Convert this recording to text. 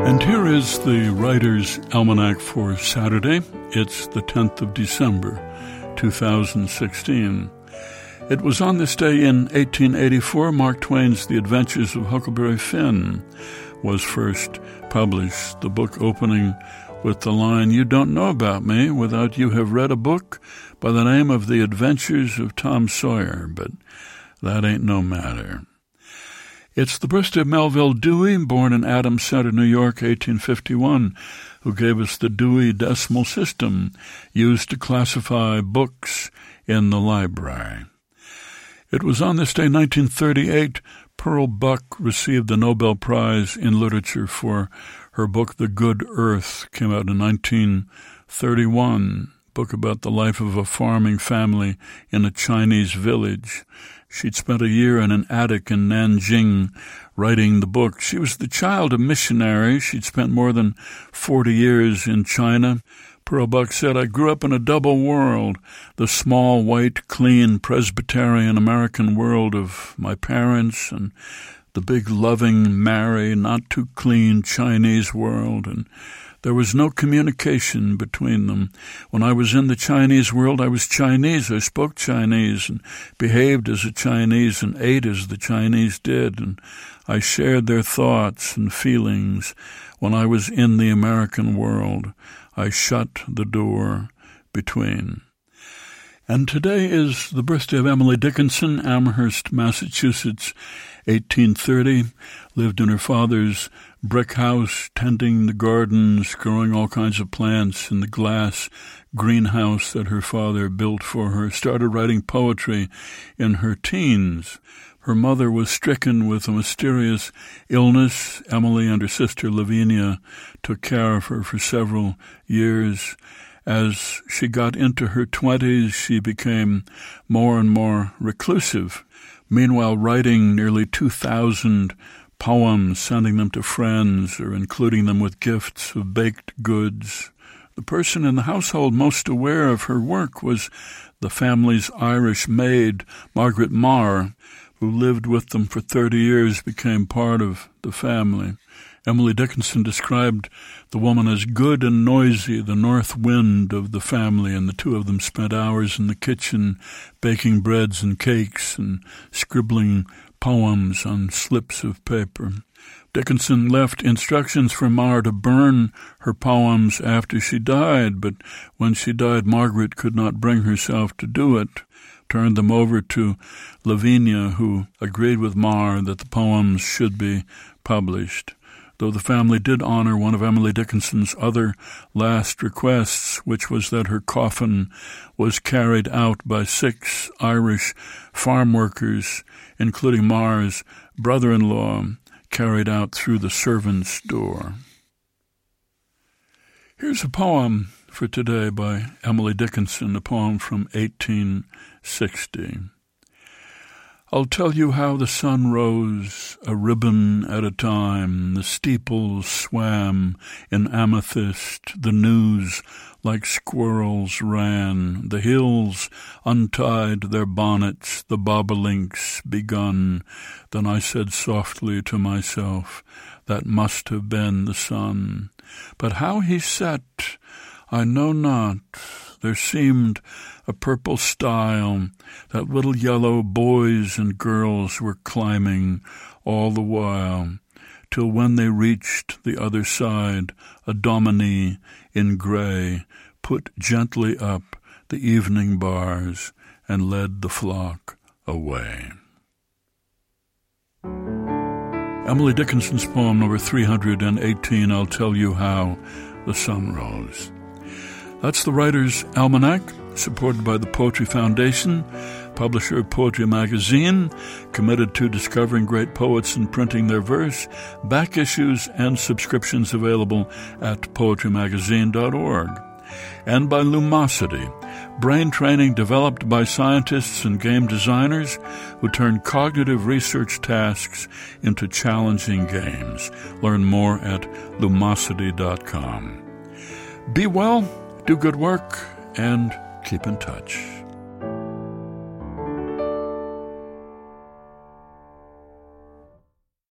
And here is the Writer's Almanac for Saturday. It's the 10th of December, 2016. It was on this day in 1884 Mark Twain's The Adventures of Huckleberry Finn was first published, the book opening with the line, "You don't know about me without you have read a book by the name of The Adventures of Tom Sawyer, but that ain't no matter." It's the birthday of Melville Dewey, born in Adams Center, New York, 1851, who gave us the Dewey Decimal System used to classify books in the library. It was on this day, 1938, Pearl Buck received the Nobel Prize in Literature for her book The Good Earth. Came out in 1931, book about the life of a farming family in a Chinese village. She'd spent a year in an attic in Nanjing writing the book. She was the child of missionaries. She'd spent more than 40 years in China. Pearl Buck said, "I grew up in a double world, the small, white, clean, Presbyterian American world of my parents and the big, loving, merry, not too clean Chinese world, and there was no communication between them. When I was in the Chinese world, I was Chinese. I spoke Chinese and behaved as a Chinese and ate as the Chinese did, and I shared their thoughts and feelings. When I was in the American world, I shut the door between." And today is the birthday of Emily Dickinson, Amherst, Massachusetts, 1830, lived in her father's brick house, tending the gardens, growing all kinds of plants in the glass greenhouse that her father built for her, started writing poetry in her teens. Her mother was stricken with a mysterious illness. Emily and her sister Lavinia took care of her for several years. As she got into her 20s, she became more and more reclusive, meanwhile writing nearly 2,000 poems, sending them to friends or including them with gifts of baked goods. The person in the household most aware of her work was the family's Irish maid, Margaret Marr, who lived with them for 30 years, became part of the family. Emily Dickinson described the woman as good and noisy, the north wind of the family, and the two of them spent hours in the kitchen baking breads and cakes and scribbling poems on slips of paper. Dickinson left instructions for Marr to burn her poems after she died, but when she died, Margaret could not bring herself to do it, turned them over to Lavinia, who agreed with Marr that the poems should be published. Though the family did honor one of Emily Dickinson's other last requests, which was that her coffin was carried out by 6 Irish farm workers, including Marr's brother-in-law, carried out through the servants' door. Here's a poem for today by Emily Dickinson, a poem from 1860. I'll tell you how the sun rose, a ribbon at a time. The steeples swam in amethyst, the news like squirrels ran. The hills untied their bonnets, the bobolinks begun. Then I said softly to myself, that must have been the sun. But how he set, I know not. There seemed a purple stile that little yellow boys and girls were climbing all the while, till when they reached the other side, a dominie in gray put gently up the evening bars and led the flock away. Emily Dickinson's poem number 318, I'll Tell You How the Sun Rose. That's the Writer's Almanac, supported by the Poetry Foundation, publisher of Poetry Magazine, committed to discovering great poets and printing their verse, back issues and subscriptions available at poetrymagazine.org. And by Lumosity, brain training developed by scientists and game designers who turn cognitive research tasks into challenging games. Learn more at lumosity.com. Be well, do good work, and keep in touch.